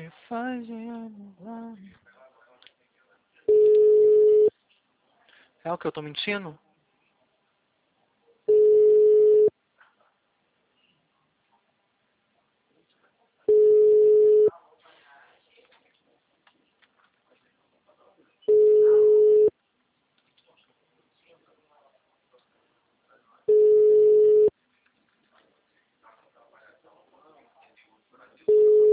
me faz anular. É o que eu tô mentindo?